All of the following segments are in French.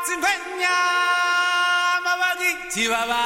Chihuahua.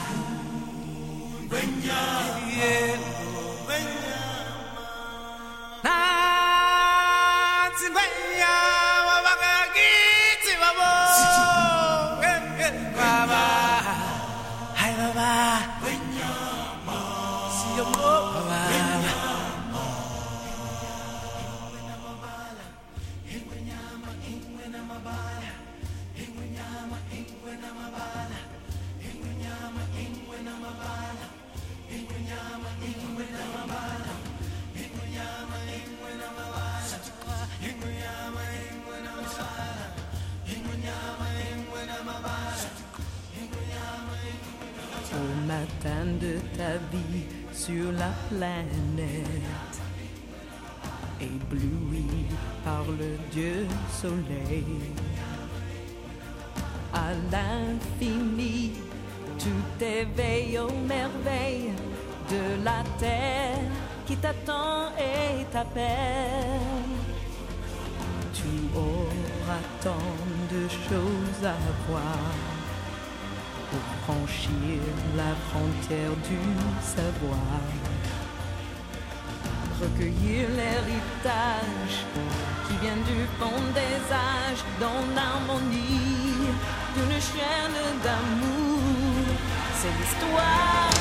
Au matin de ta vie sur la planète, ébloui par le Dieu soleil, à l'infini, tout éveille aux merveilles de la terre qui t'attend et t'appelle. Tu auras tant de choses à voir pour franchir la frontière du savoir, recueillir l'héritage qui vient du fond des âges dans l'harmonie d'une chaîne d'amour. C'est l'histoire